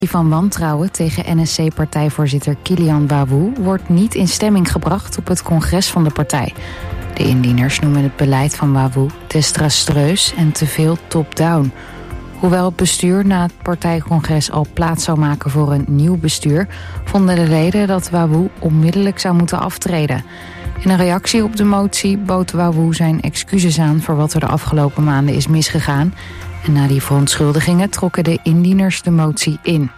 van wantrouwen tegen NSC-partijvoorzitter Kilian Bawou wordt niet in stemming gebracht op het congres van de partij. De indieners noemen het beleid van Bawou desastreus en te veel top-down. Hoewel het bestuur na het partijcongres al plaats zou maken voor een nieuw bestuur, vonden de leden dat Bawou onmiddellijk zou moeten aftreden. In een reactie op de motie bood Bawou zijn excuses aan voor wat er de afgelopen maanden is misgegaan. En na die verontschuldigingen trokken de indieners de motie in.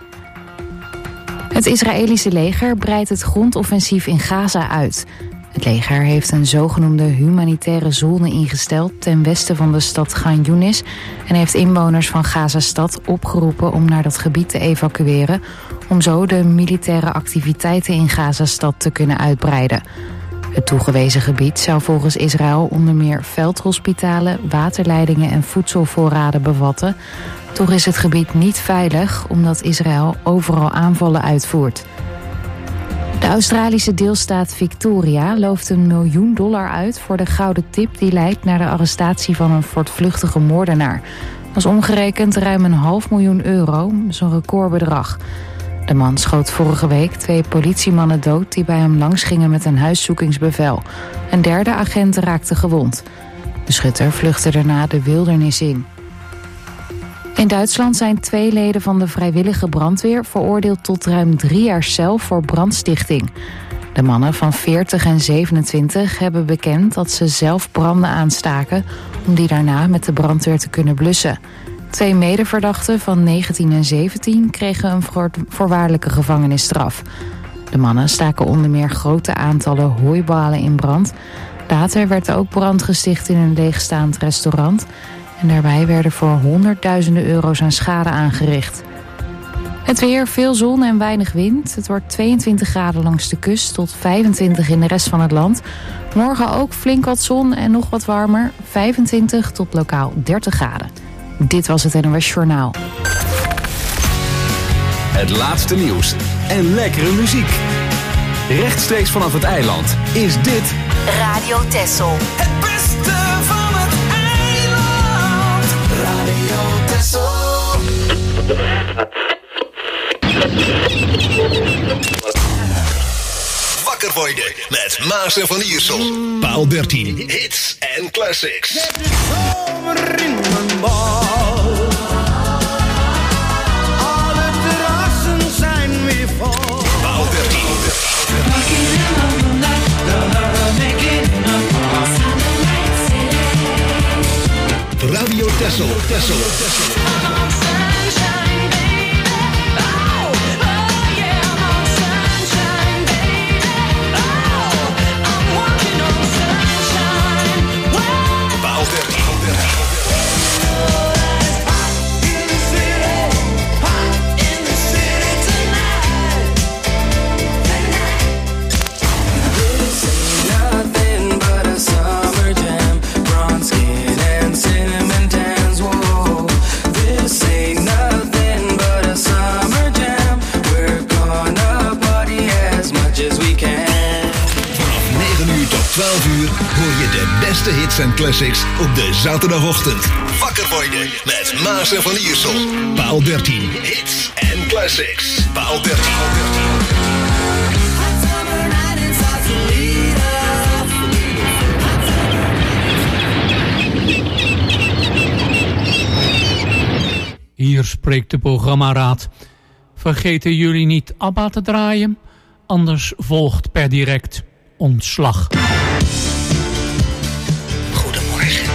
Het Israëlische leger breidt het grondoffensief in Gaza uit. Het leger heeft een zogenoemde humanitaire zone ingesteld ten westen van de stad Khan Younis en heeft inwoners van Gazastad opgeroepen om naar dat gebied te evacueren, om zo de militaire activiteiten in Gazastad te kunnen uitbreiden. Het toegewezen gebied zou volgens Israël onder meer veldhospitalen, waterleidingen en voedselvoorraden bevatten. Toch is het gebied niet veilig omdat Israël overal aanvallen uitvoert. De Australische deelstaat Victoria looft $1 miljoen uit voor de gouden tip die leidt naar de arrestatie van een voortvluchtige moordenaar. Dat is omgerekend ruim €500.000, dat is een recordbedrag. De man schoot vorige week 2 politiemannen dood die bij hem langs gingen met een huiszoekingsbevel. Een derde agent raakte gewond. De schutter vluchtte daarna de wildernis in. In Duitsland zijn 2 leden van de vrijwillige brandweer veroordeeld tot ruim 3 jaar cel voor brandstichting. De mannen van 40 en 27 hebben bekend dat ze zelf branden aanstaken om die daarna met de brandweer te kunnen blussen. 2 medeverdachten van 19 en 17 kregen een voorwaardelijke gevangenisstraf. De mannen staken onder meer grote aantallen hooibalen in brand. Later werd er ook brand gesticht in een leegstaand restaurant. En daarbij werden voor honderdduizenden euro's aan schade aangericht. Het weer, veel zon en weinig wind. Het wordt 22 graden langs de kust tot 25 in de rest van het land. Morgen ook flink wat zon en nog wat warmer. 25 tot lokaal 30 graden. Dit was het NOS Journaal. Het laatste nieuws en lekkere muziek. Rechtstreeks vanaf het eiland is dit Radio Texel. Het beste van het eiland. Radio Texel. Wakker worden met Maas en Van Iersel. Paal 13. Hits en classics. Zet de zomer in mijn bal. Alle terrassen zijn weer vol. Paal 13. Radio Texel. Hoor je de beste hits en classics op de zaterdagochtend. Wakker worden met Maas en Van Iersel. Paal 13. Hits en classics. Paal 13. Hier spreekt de programmaraad. Vergeten jullie niet ABBA te draaien? Anders volgt per direct ontslag. Goedemorgen.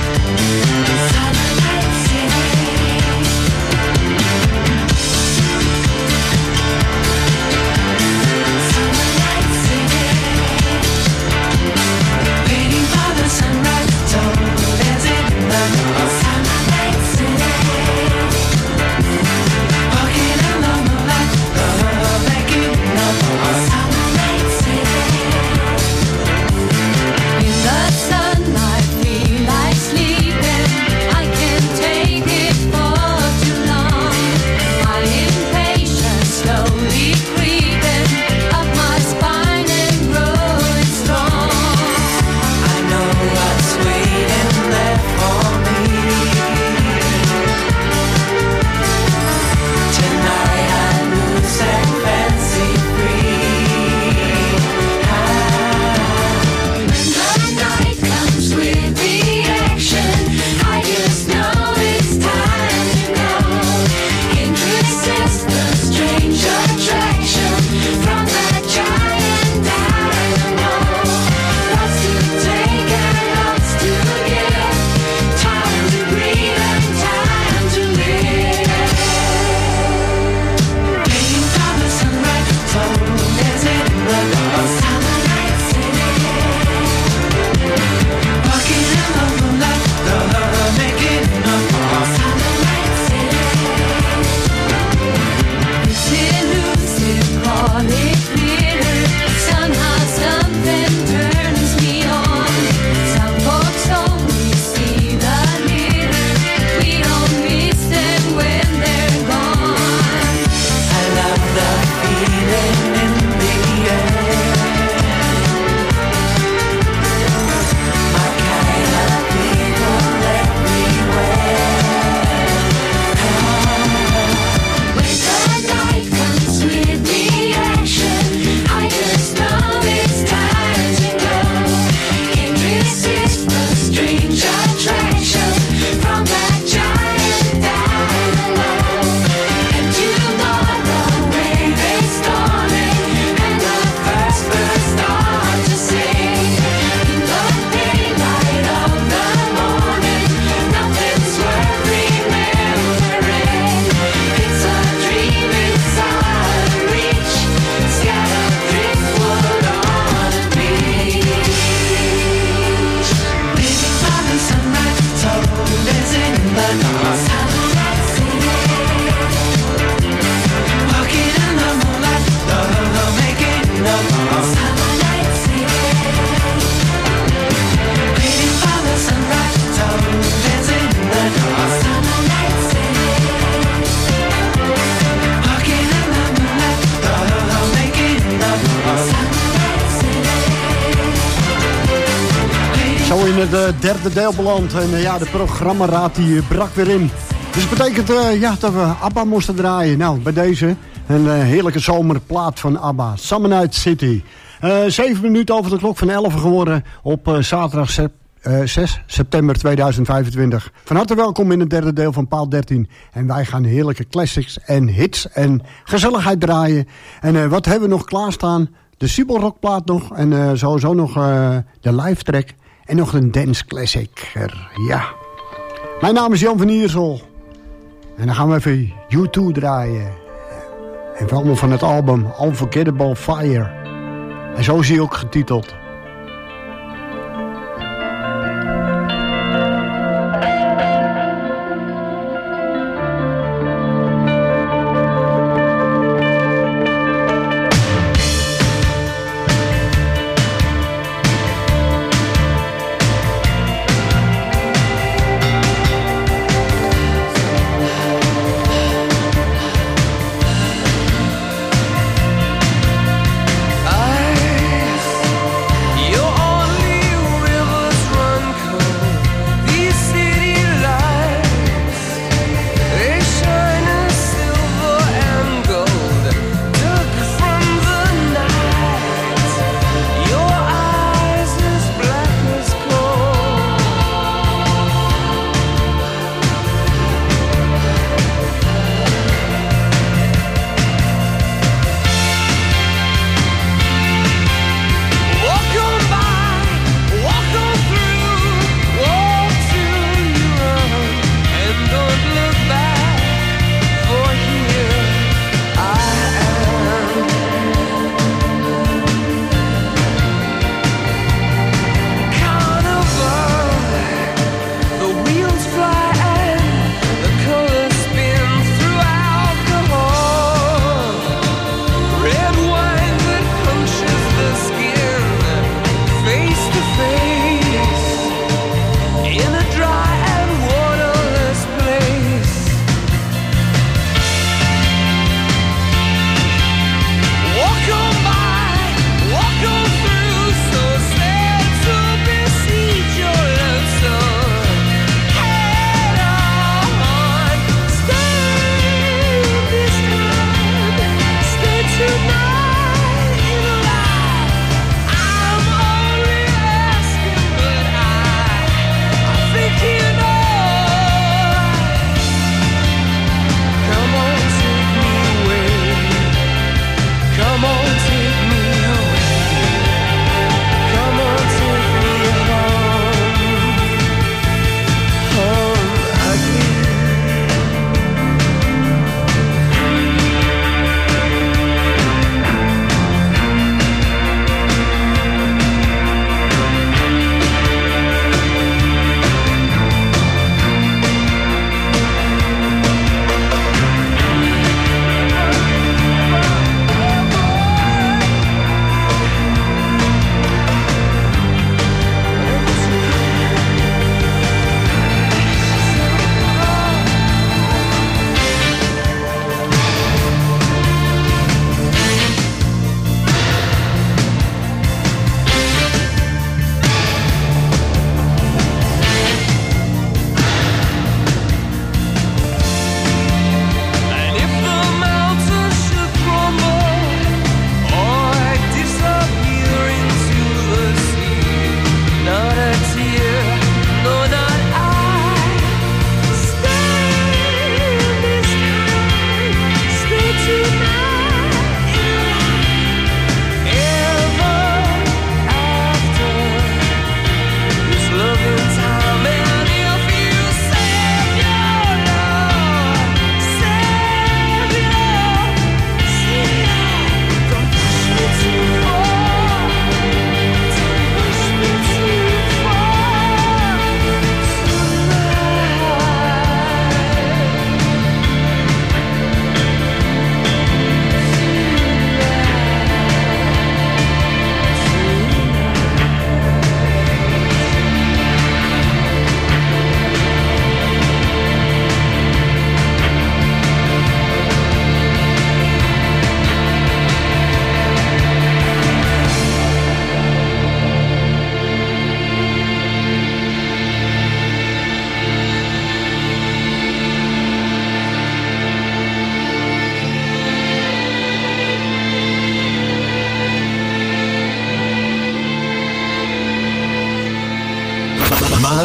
Zo in het derde deel beland. En de programmaraad die brak weer in. Dus dat betekent dat we ABBA moesten draaien. Nou, bij deze een heerlijke zomerplaat van ABBA. Summer Night City. 7 minuten over de klok van 11 geworden op zaterdag 6 september 2025. Van harte welkom in het derde deel van Paal 13. En wij gaan heerlijke classics en hits en gezelligheid draaien. En wat hebben we nog klaarstaan? De Siebelrockplaat nog. En sowieso nog de live track. En nog een dance classic. Ja. Mijn naam is Jan van Iersel. En dan gaan we even U2 draaien. En allemaal van het album Unforgettable Fire. En zo is hij ook getiteld.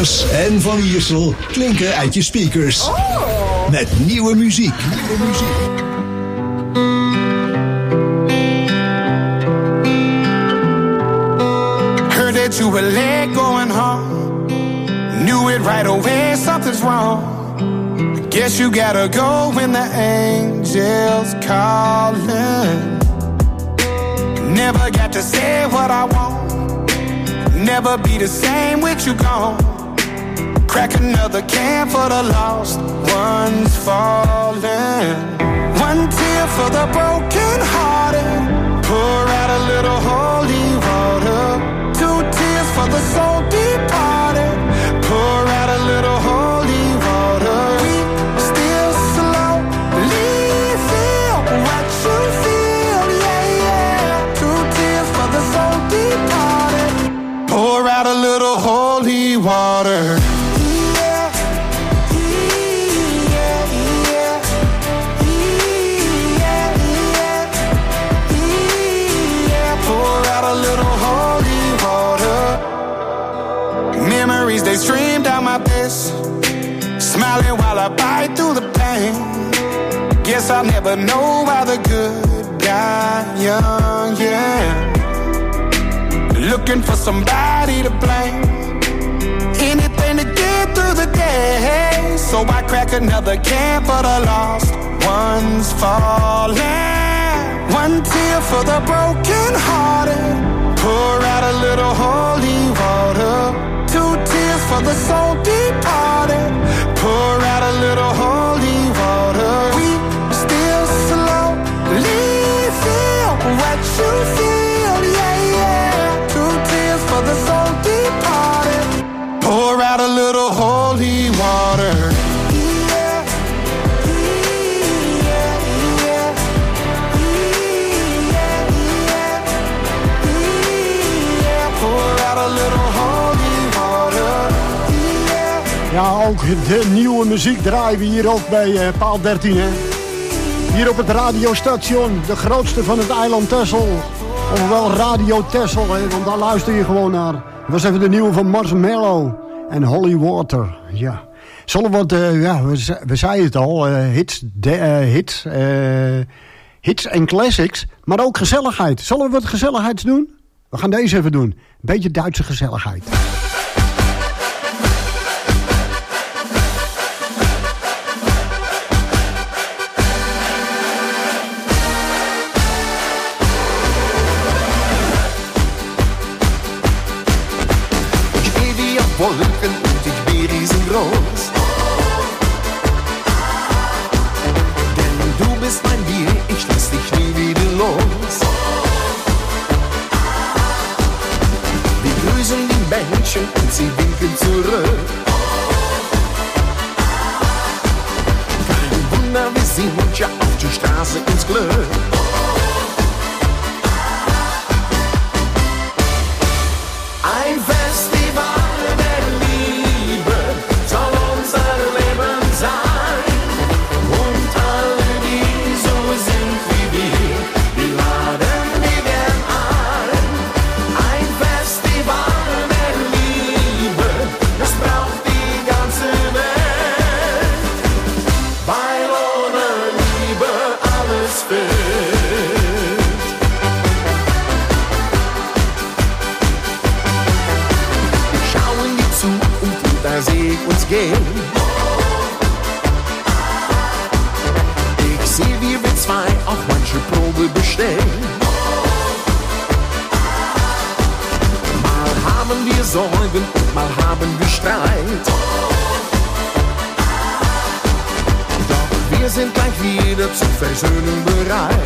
Maas en Van Iersel klinken uit je speakers. Met nieuwe muziek. Heard that you were late going home. Knew it right away, something's wrong. Guess you gotta go when the angels calling. Never got to say what I want. Never be the same with you gone. Crack another can for the lost ones falling. One tear for the broken hearted. Pour out a little holy water. Two tears for the soul departed. Pour out a little holy water. We still slowly feel what you feel, yeah, yeah. Two tears for the soul departed. Pour out a little holy water. They stream down my face, smiling while I bite through the pain. Guess I'll never know why the good die young, yeah. Looking for somebody to blame, anything to get through the day. So I crack another can for the lost ones falling. One tear for the broken hearted. Pour out a little holy water. Two tears for the soul departed. Pour out a little holy water. We still slowly feel what you feel, yeah, yeah. Two tears for the soul departed. Pour out a little holy water. Ja, ook de nieuwe muziek draaien we hier ook bij Paal 13, hè. Hier op het radiostation, de grootste van het eiland Texel. Ofwel Radio Texel, hè, want daar luister je gewoon naar. Dat was even de nieuwe van Marshmello en Holy Water, ja. Zullen we wat, we zeiden het al, hits en classics, maar ook gezelligheid. Zullen we wat gezelligheids doen? We gaan deze even doen. Een beetje Duitse gezelligheid. Wolken und ich bin riesengroß. Denn du bist mein Bier, ich lass dich nie wieder los. Wir grüßen die Menschen und sie winken zurück. Kein Wunder, wir sind ja auf der Straße ins Glück. Ein Festival der Liebe soll unser Leben sein. Und alle, die so sind wie wir, die laden wir gern ein. Ein Festival der Liebe, das braucht die ganze Welt. Weil ohne Liebe alles fehlt. Da seh ich uns gehen. Ich seh, wie wir zwei auch manche Probe bestehen. Mal haben wir Sorgen und mal haben wir Streit. Doch wir sind gleich wieder zur Versöhnung bereit.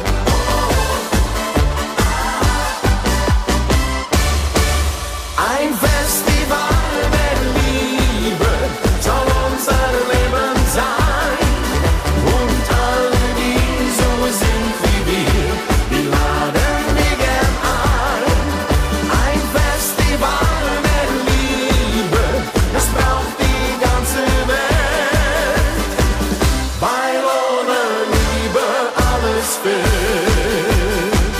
Ein Festival der Liebe soll unser Leben sein. Und alle, die so sind wie wir, die laden wir gern ein. Ein Festival der Liebe, das braucht die ganze Welt. Weil ohne Liebe alles fehlt.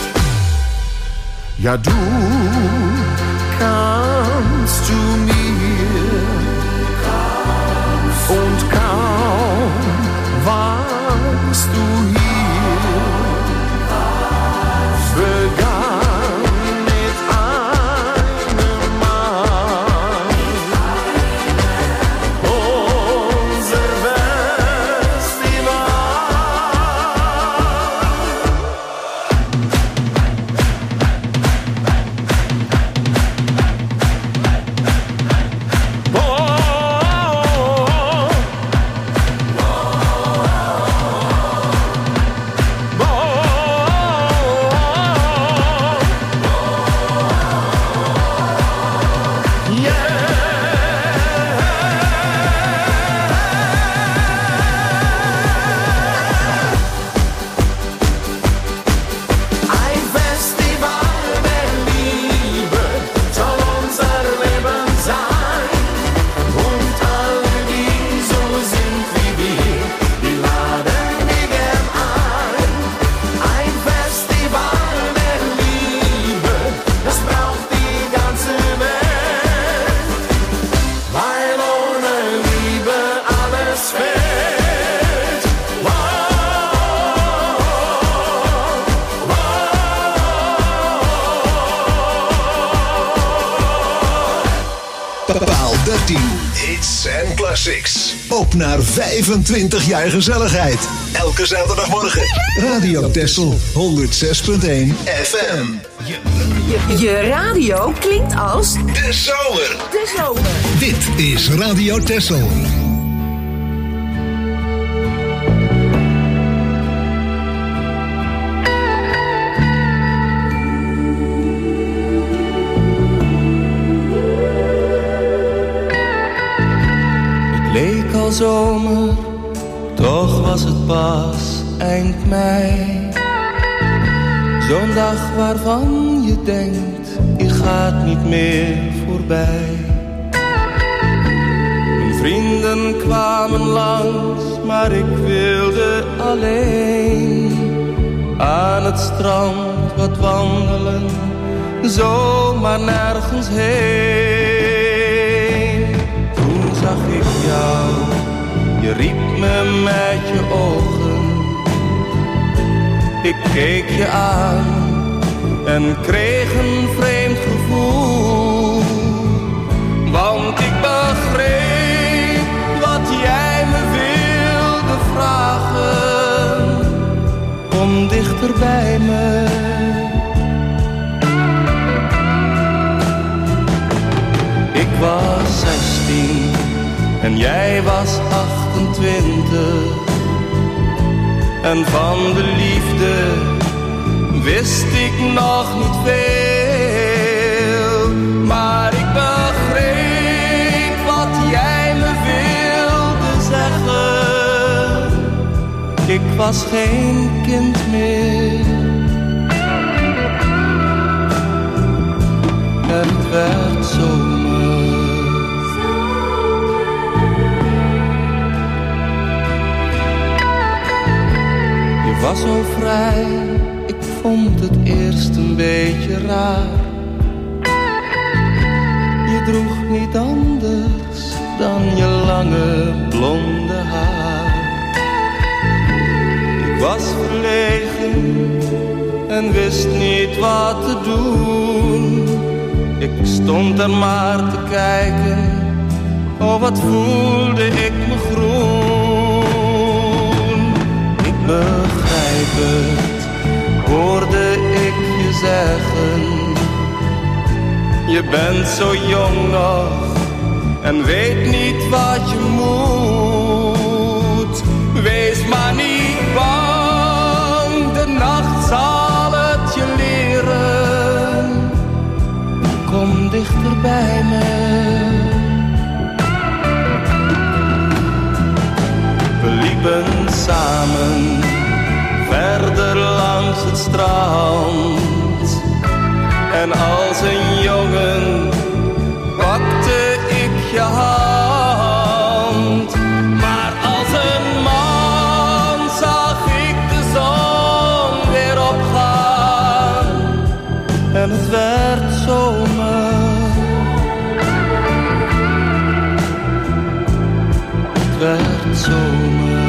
Ja, du kannst du mir Und kaum warst du hier, begann mit einem Mal unser Festival. Paal 13. Hits en classics. Op naar 25 jaar gezelligheid. Elke zaterdagmorgen. Radio Texel 106.1 FM. Je radio klinkt als de zomer. De zomer. Dit is Radio Texel. Leek al zomer, toch was het pas eind mei. Zo'n dag waarvan je denkt, je gaat niet meer voorbij. Mijn vrienden kwamen langs, maar ik wilde alleen aan het strand wat wandelen, zomaar nergens heen. Toen zag ik jou, je riep me met je ogen. Ik keek je aan en kreeg een vreemd gevoel. Want ik begreep wat jij me wilde vragen. Kom dichter bij me. Ik was 16 en jij was 28. En van de liefde wist ik nog niet veel. Maar ik begreep wat jij me wilde zeggen. Ik was geen kind meer. En het werd zomer. Je was zo vrij, ik vond het eerst een beetje raar. Je droeg niet anders dan je lange blonde haar. Ik was verlegen en wist niet wat te doen. Ik stond er maar te kijken, oh wat voelde ik me groen. Ik begrijp het, hoorde ik je zeggen. Je bent zo jong nog en weet niet wat je moet. Wees maar niet bang, de nacht zal het je leren. Kom dichter bij me. We liepen samen verder langs het strand. En als een jongen pakte ik je hand. Maar als een man zag ik de zon weer opgaan. En het werd zomer. Het werd zomer.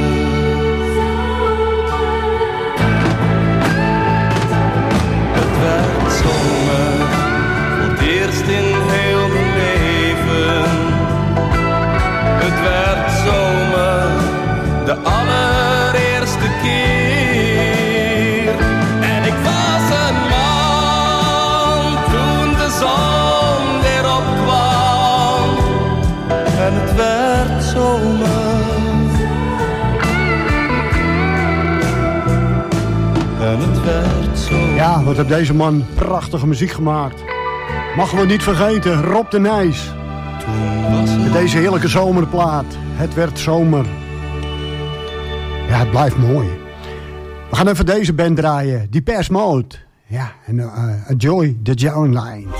Het werd zomer, voor het eerst in heel mijn leven. Het werd zomer, de allereerste keer. En ik was een man toen de zon weer opkwam. En het werd zomer. En het werd zomer. Ja, wat heeft deze man prachtige muziek gemaakt. Mogen we niet vergeten, Rob de Nijs. Met deze heerlijke zomerplaat. Het werd zomer. Ja, het blijft mooi. We gaan even deze band draaien. Depeche Mode. Ja, en Enjoy the Joan Lines.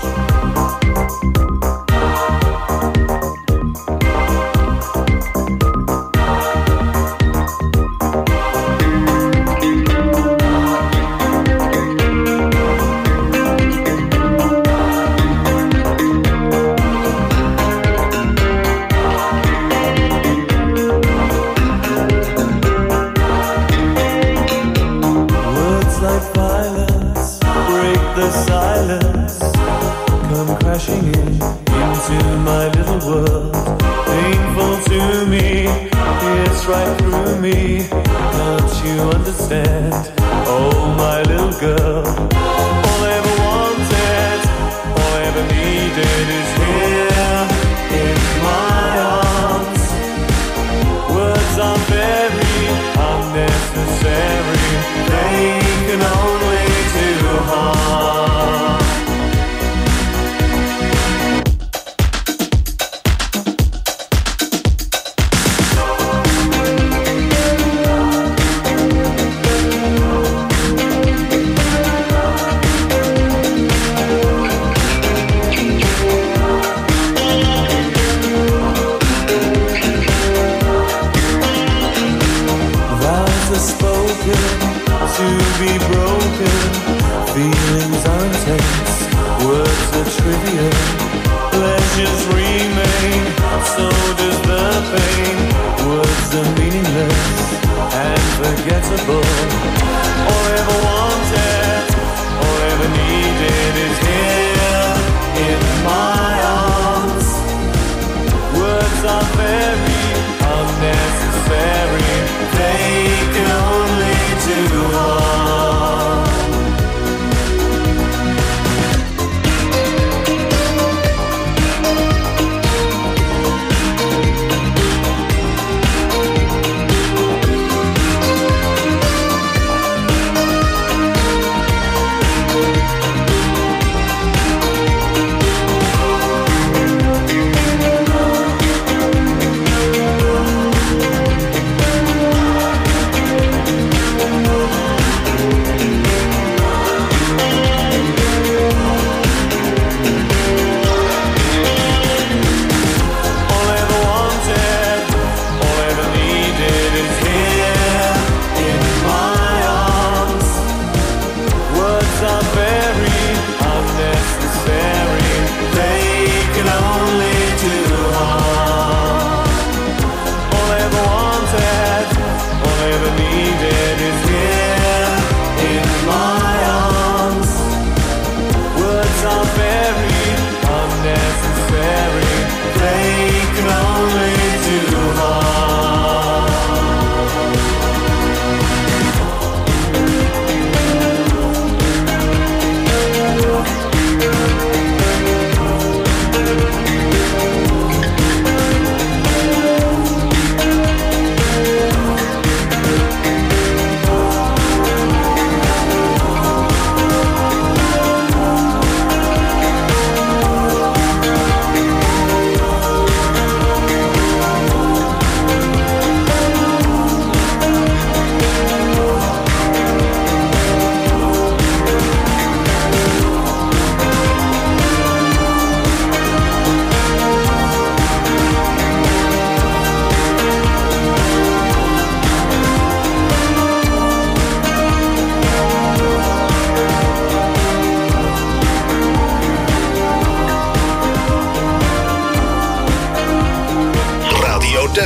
The silence come crashing into my little world. Painful to me, it's right through me. Don't you understand? Oh, my little girl. All I ever wanted, all I ever needed is here in my arms. Words are very unnecessary. They can only do harm. To be broken, feelings are intense, words are trivial, pleasures remain, so does the pain. Words are meaningless and forgettable. All I ever wanted, all I ever needed is here in my arms. Words are very unnecessary, they can only do harm.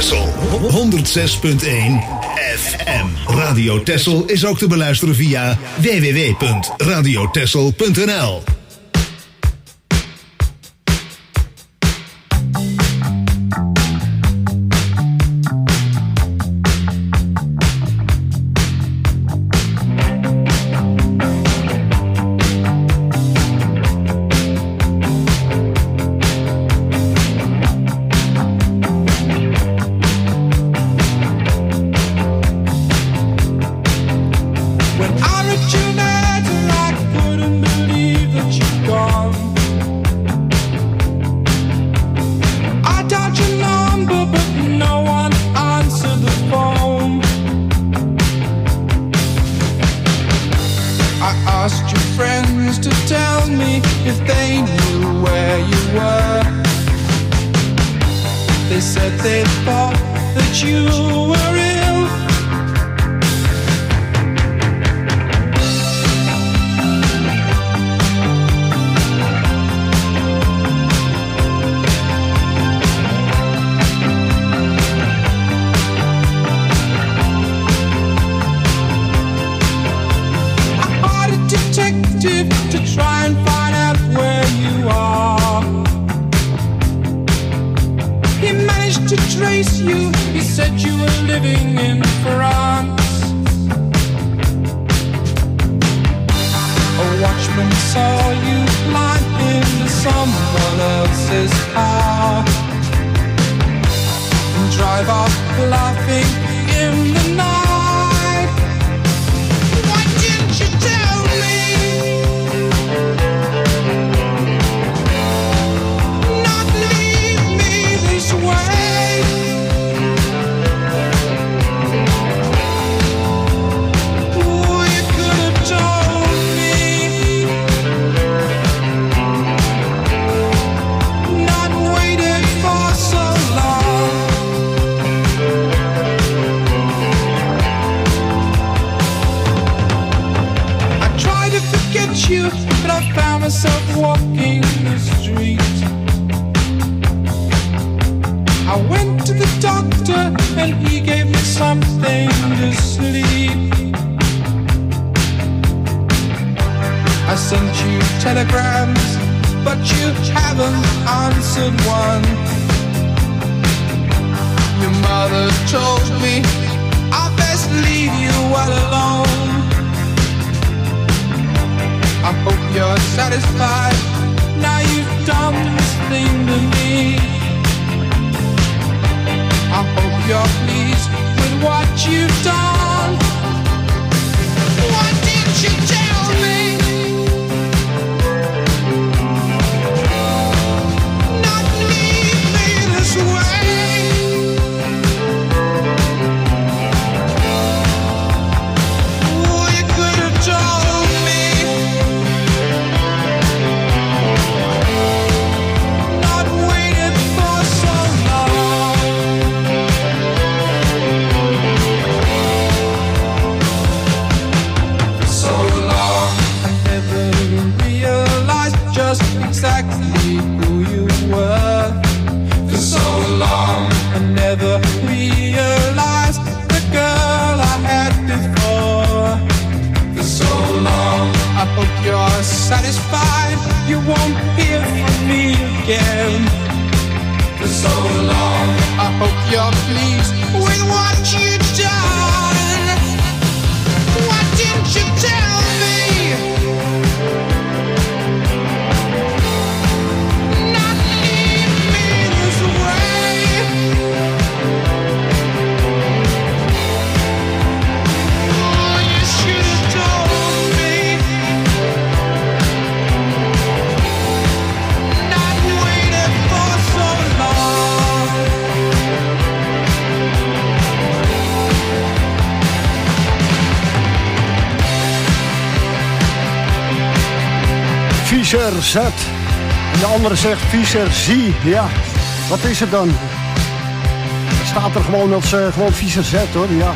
Texel 106.1 FM. Radio Texel is ook te beluisteren via www.radiotexel.nl. Fischer Z. En de andere zegt Fischer Z. Ja, wat is het dan? Het staat er gewoon als gewoon Fischer Z, hoor. Ja.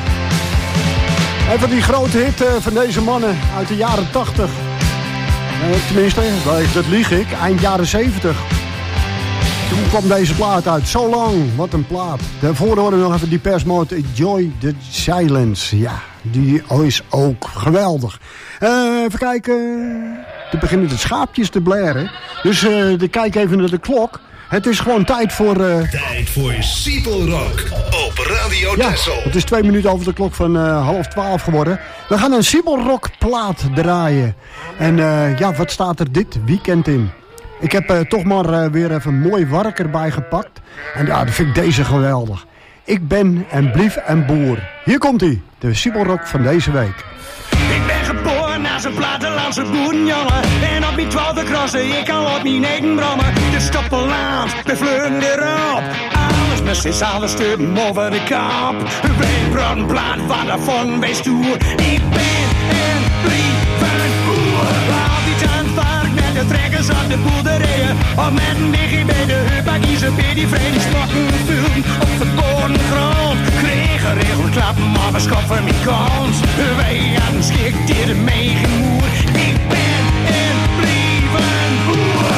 Even die grote hit van deze mannen uit de jaren 80. Tenminste, dat lieg ik. Eind jaren 70. Toen kwam deze plaat uit. So Long, wat een plaat. Daarvoor horen we nog even die persmoot Enjoy the Silence. Ja, die is ook geweldig. Even kijken. Er beginnen de schaapjes te blaren. Dus ik kijk even naar de klok. Het is gewoon tijd voor... Tijd voor Siepel Rock op Radio Texel. Ja, het is 2 minuten over de klok van 11:30 geworden. We gaan een Siepel Rock plaat draaien. En wat staat er dit weekend in? Ik heb toch maar weer even een mooi werk erbij gepakt. En ja, dat vind ik deze geweldig. Ik ben en blief een boer. Hier komt hij, de Siepel Rock van deze week. Ik ben geboren als een plattelandse boerenjongen. En op mijn 12e crossen, ik kan op mijn eigen brommen. De stoppelland, we vleuren erop. Alles met z'n allen sturen over de kop. Wij broden plaat van de von bij stoer. Ik ben en blief een boer. Altijd aan het vark met de trekkers op de boerderijen. Of met een wiggie bij de hupakiezen bij die vredespotten vullen. Op verboden grond kregen regelklappen, maar we schoffen mijn kans. Wij hadden schik dit een meegemoer. Ik ben en blief een boer.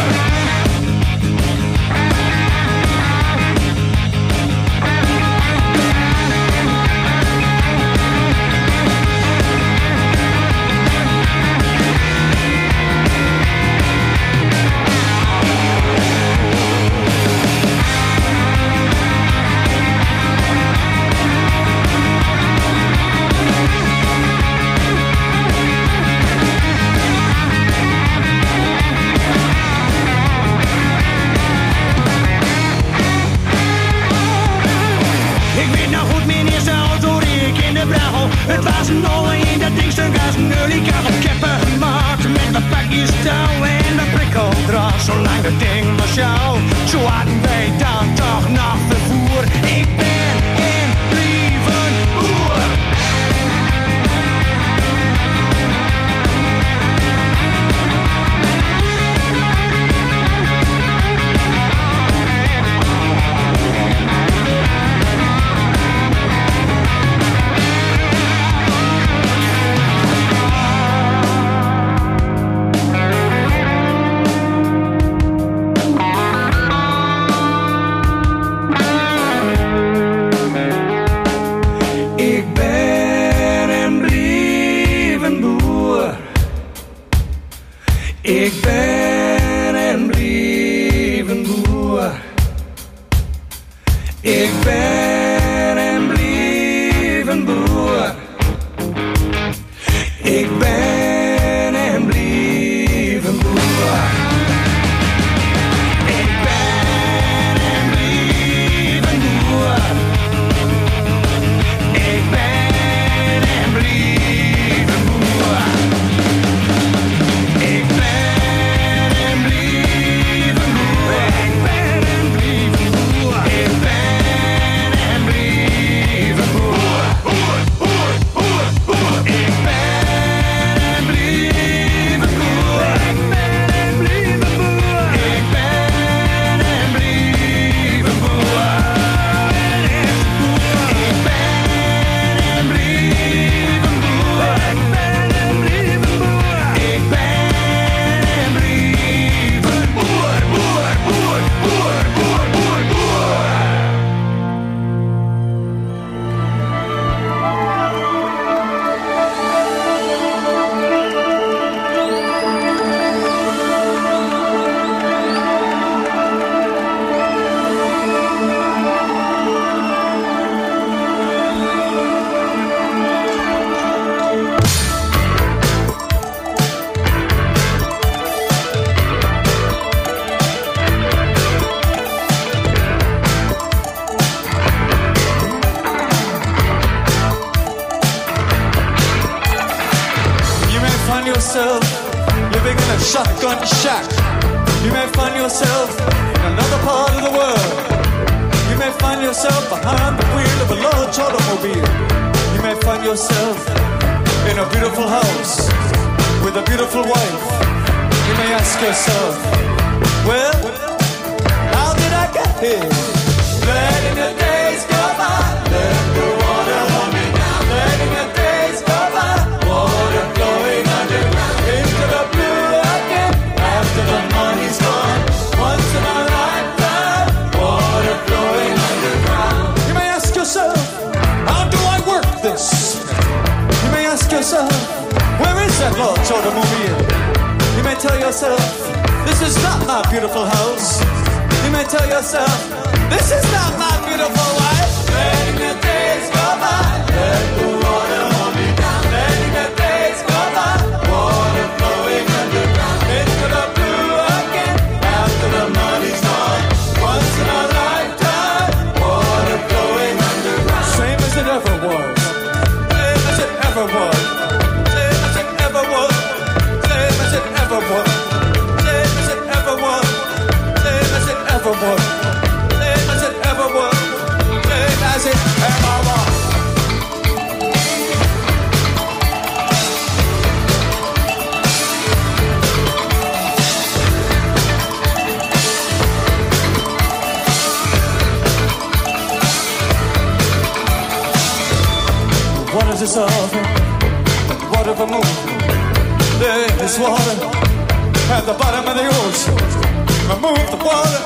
Het was een olle in dat dingstuk als een nul. Ik had een keppen gemaakt met wat pakjes touw en wat prikkeldraad. Zolang dat ding was jou, zo hadden wij dan toch nog vervoer. Ik ben en blief een boer. Ik ben en blief een boer. Ik ben en blief een boer. Ik ben en blief een boer. Ik ben en blief een boer. Ik ben en blief een boer. Ik ben en blief een boer. Ik ben en blief een boer. Ik ben en blief een boer. Boer, boer, boer, boer. Ik ben en blief een boer. Ik ben en blief een boer. Ik ben en blief een boer. Ik ben en blief een boer. Ik ben en blief een boer. Ik ben en blief een boer. Boer, boer, boer, boer, boer, boer. You may find yourself living in a shotgun shack. You may find yourself in another part of the world. You may find yourself behind the wheel of a large automobile. You may find yourself in a beautiful house with a beautiful wife. You may ask yourself, well, how did I get here? Letting the days go by, let the water hold me down. Letting the days go by, water flowing underground into the blue again. After the money's gone, once in a lifetime, tell yourself, this is not my beautiful house. You may tell yourself, this is not my beautiful wife. Letting the days go by, let the water hold me down. Letting the days go by, water flowing underground into the blue again. After the money's gone, once in a lifetime, water flowing underground. Same as it ever was, same as it ever was, same as it ever was, same as it ever was, same as it ever was, same as it ever was, same as it ever was, same as it ever was. What is this all? What if I move? There is water at the bottom of the ocean. Remove the water,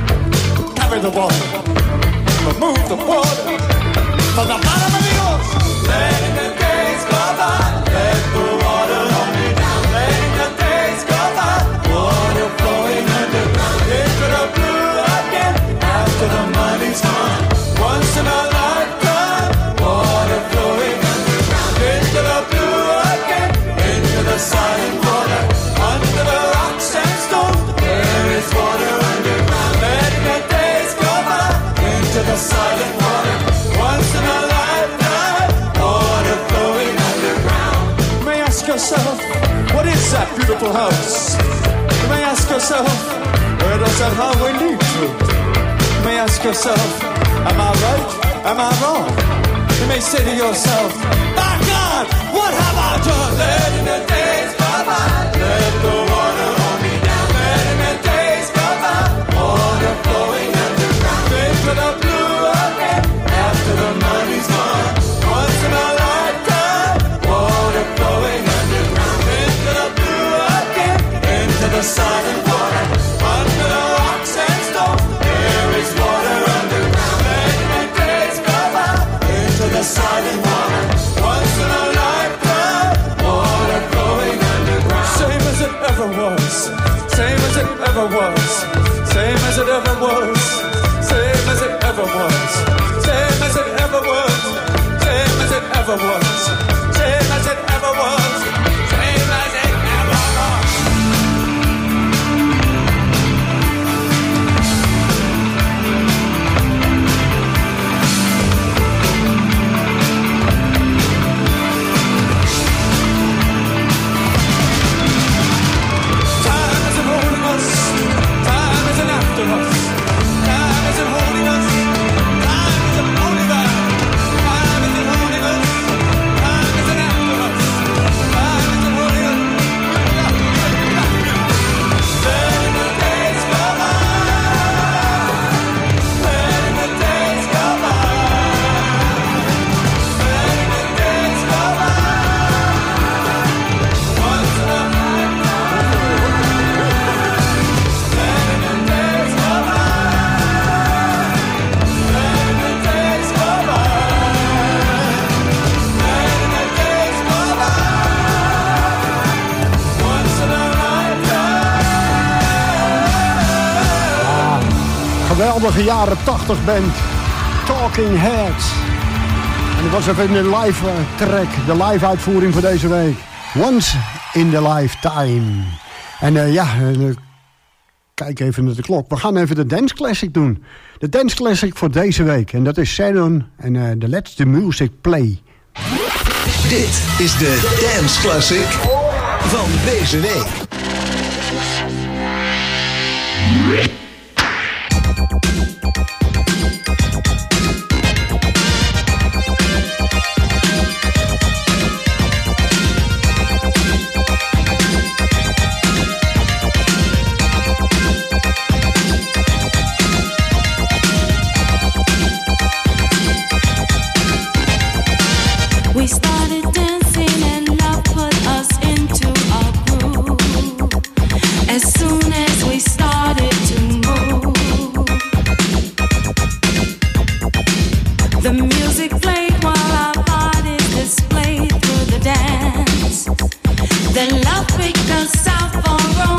carry the water. Remove the water from the bottom of the ocean. Letting the days go by, let the water hold me down. Letting the days go by, water flowing underground into the blue again. After the money's gone, once in a lifetime, water flowing underground into the blue again, into the silent water, under the rocks and stones. There is water underground. Letting the days go by into the silent water, once in a lifetime, water flowing underground. You may ask yourself, what is that beautiful house? You may ask yourself, where does that highway lead to? You may ask yourself, am I right? Am I wrong? You may say to yourself, my God, what have I done? Letting the days go by, let the water hold me down. Letting the days go by, water flowing underground into the blue again. After the money's gone, once in a lifetime, water flowing underground into the blue again, into the silent water, under the rocks and stones. There is water underground. Letting the days go by into the silent water, once in a lifetime, water flowing underground. Same as it ever was, same as it ever was, same as it ever was, same as it ever was, same as it ever was, same as it ever was, same as it ever was, same as it ever was. Time isn't holding us, time isn't after us, time isn't holding us, time isn't holding back, time isn't holding us, time isn't after us, time isn't holding us. Letting the days go by, letting the days go by, letting the days go by, once in a lifetime, letting the days go by, letting the days go by, letting the days go by, once in a lifetime. Geweldige jaren 80 band, Talking Heads. En dat was even een live track, de live uitvoering voor deze week. Once in the Lifetime. En kijk even naar de klok. We gaan even de Dance Classic doen. De Dance Classic voor deze week. En dat is Shannon en de Let's the Music Play. Dit is de Dance Classic van deze week. We started dancing and love put us into a groove. As soon as we started to move, the music played while our bodies displayed through the dance. Then love picked us out for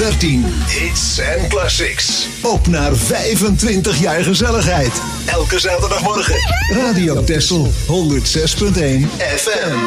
13. Hits and Classics. Op naar 25 jaar gezelligheid. Elke zaterdagmorgen. Radio Texel 106.1 FM.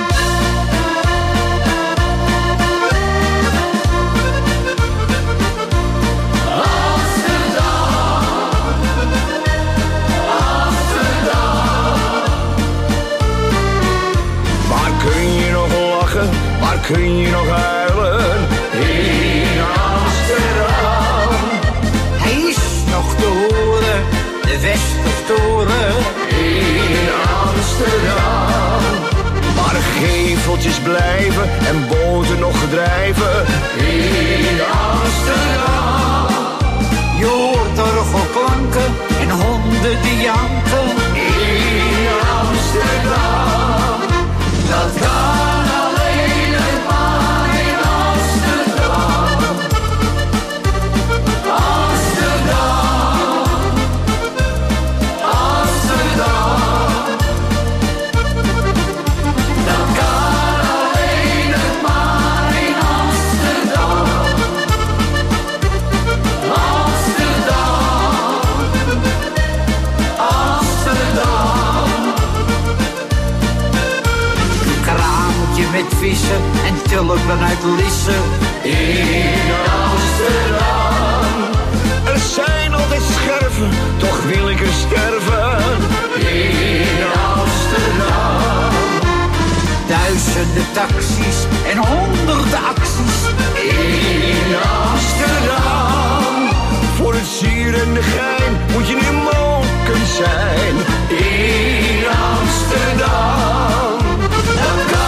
Waar kun je nog huilen? In Amsterdam. Hij is nog te horen, de Westertoren. In Amsterdam. Waar geveltjes blijven en boten nog gedrijven. In Amsterdam. Je hoort orgelklanken en honden die janken. In Amsterdam. Dat kan. Met vissen en tulpen uit Lisse. In Amsterdam. Er zijn altijd scherven, toch wil ik er sterven. In Amsterdam. Duizenden taxis en honderden acties. In Amsterdam. Voor het zuur en de gein moet je nu moken zijn. In Amsterdam. Dat kan.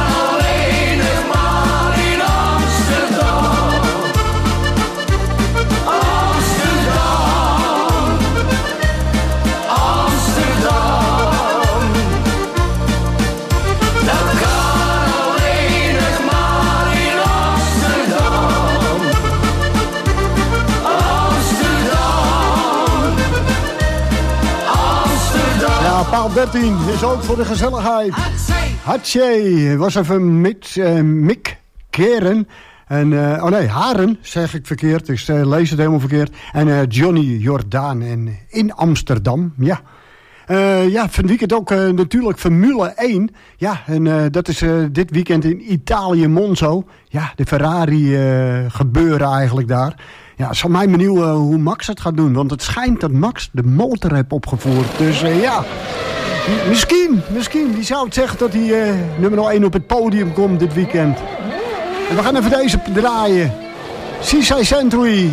Paal 13 is ook voor de gezelligheid. Hatsé was even met Mick Keren. En, Haren zeg ik verkeerd. Ik lees het helemaal verkeerd. En Johnny Jordaan in Amsterdam. Ja. Van weekend ook natuurlijk Formule 1. Ja, en dat is dit weekend in Italië, Monza. Ja, de Ferrari gebeuren eigenlijk daar. Ja, het zal mij benieuwen hoe Max het gaat doen. Want het schijnt dat Max de motor heeft opgevoerd. Dus ja, misschien. Wie zou het zeggen dat hij nummer 1 op het podium komt dit weekend. En we gaan even deze draaien. Seaside Century.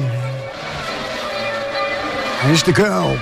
Hij is de girl.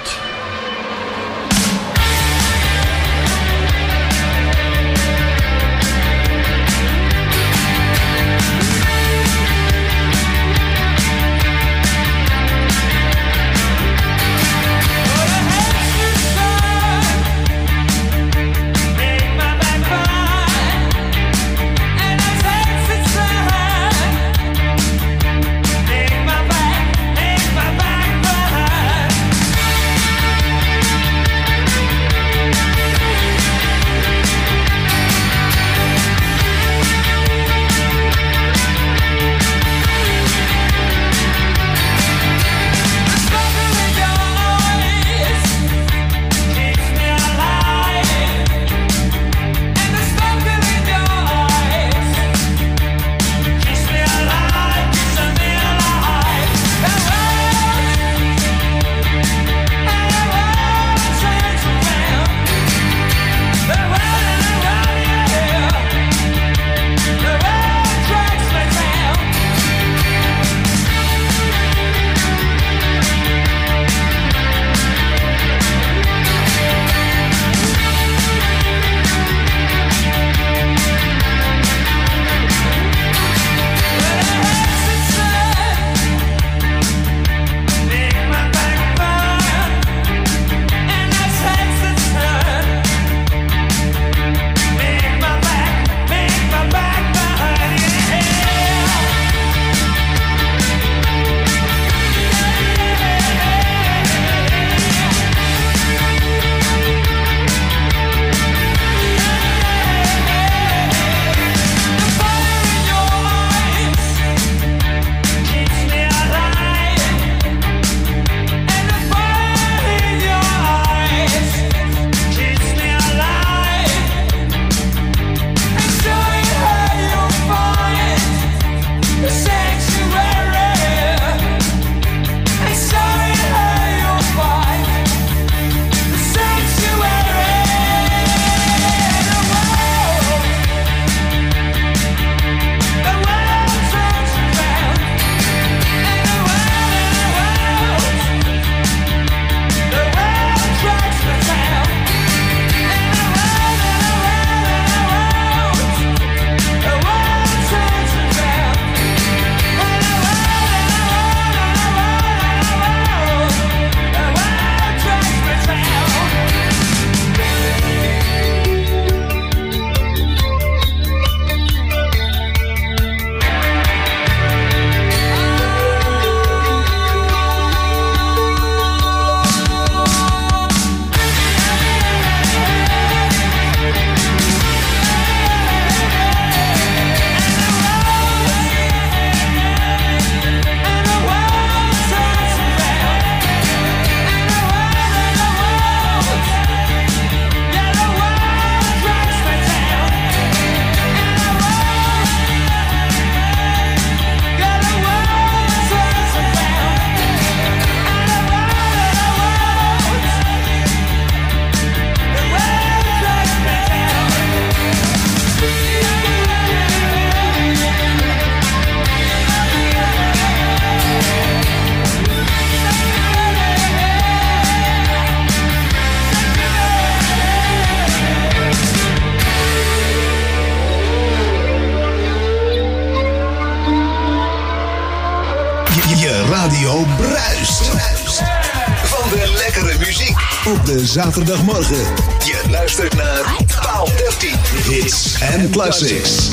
radio bruist. Van de lekkere muziek op de zaterdagmorgen. Je luistert naar Paal 13 Hits and Classics.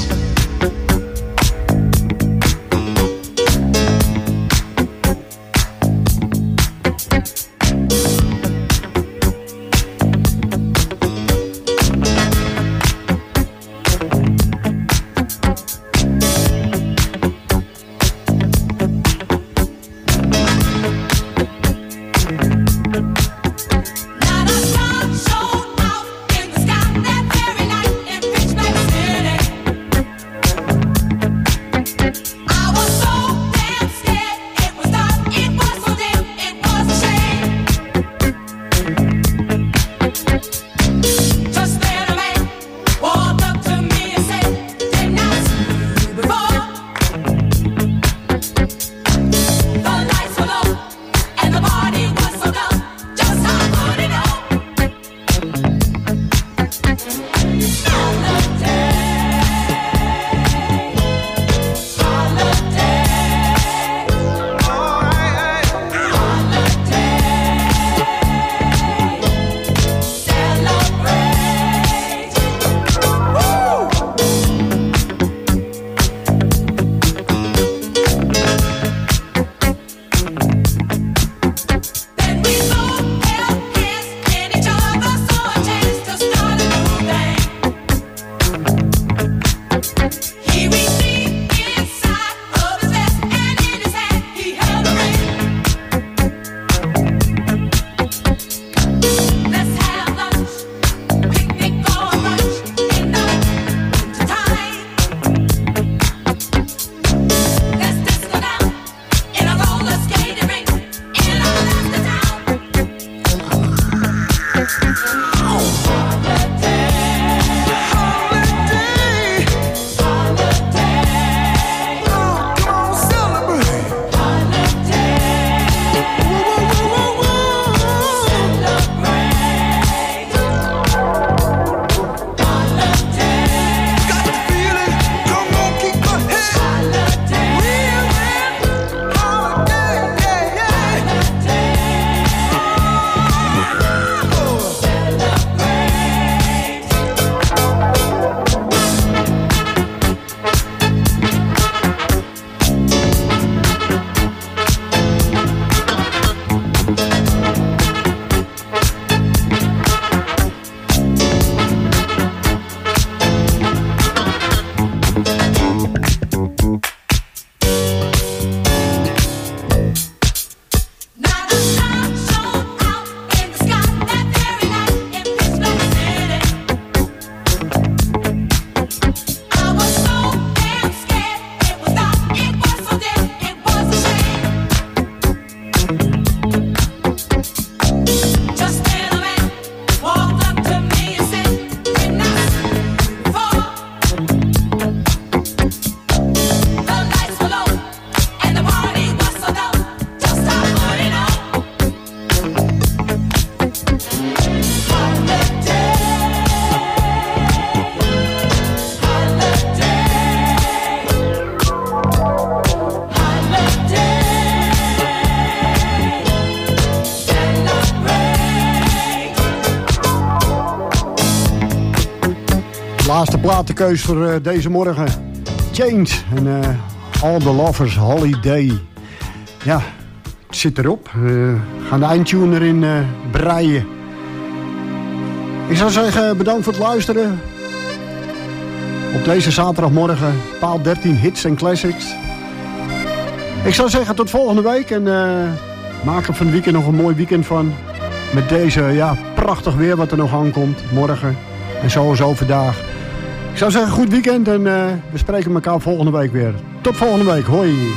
Laatste platenkeus voor deze morgen. Change en All the Lovers Holiday. Ja, het zit erop. We gaan de eindtune erin breien. Ik zou zeggen, bedankt voor het luisteren. Op deze zaterdagmorgen, Paal 13 Hits en Classics. Ik zou zeggen, tot volgende week. En maak er van het weekend nog een mooi weekend van. Met deze, prachtig weer wat er nog aankomt. Morgen en sowieso vandaag. Ik zou zeggen, goed weekend en we spreken elkaar volgende week weer. Tot volgende week, hoi!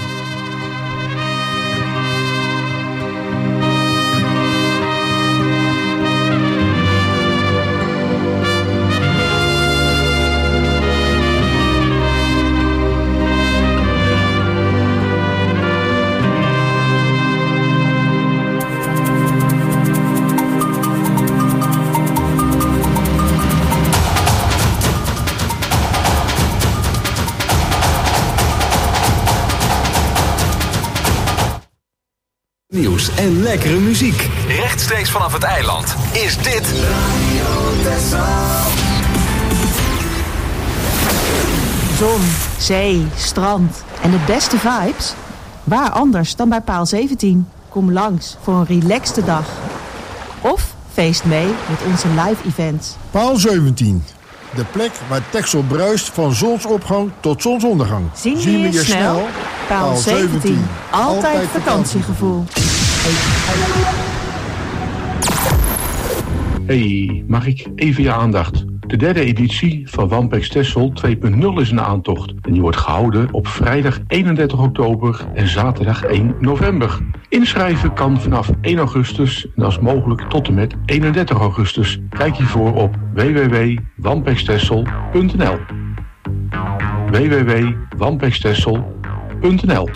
Nieuws en lekkere muziek. Rechtstreeks vanaf het eiland is dit Radio Texel. Zon, zee, strand en de beste vibes? Waar anders dan bij Paal 17? Kom langs voor een relaxte dag. Of feest mee met onze live events. Paal 17. De plek waar Texel bruist van zonsopgang tot zonsondergang. Zien we je snel? Paal 17. Altijd vakantiegevoel. Hey, mag ik even je aandacht? De derde editie van Wampex Texel 2.0 is in aantocht. En die wordt gehouden op vrijdag 31 oktober en zaterdag 1 november. Inschrijven kan vanaf 1 augustus en als mogelijk tot en met 31 augustus. Kijk hiervoor op www.wampextexel.nl www.wampextexel.nl.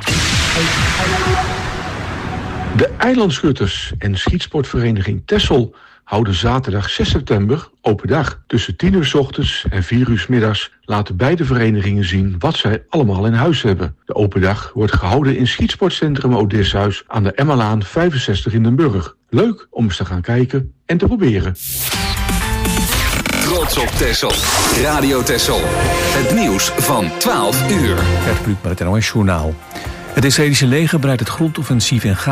De Eilandschutters en Schietsportvereniging Texel houden zaterdag 6 september open dag. Tussen 10 uur 's ochtends en 4 uur 's middags laten beide verenigingen zien wat zij allemaal in huis hebben. De open dag wordt gehouden in Schietsportcentrum Odysseus aan de Emmalaan 65 in Den Burg. Leuk om eens te gaan kijken en te proberen. Trots op Texel. Radio Texel. Het nieuws van 12 uur. Gert Kluk met het NOS Journaal. Het Israëlische leger breidt het grondoffensief in Gaza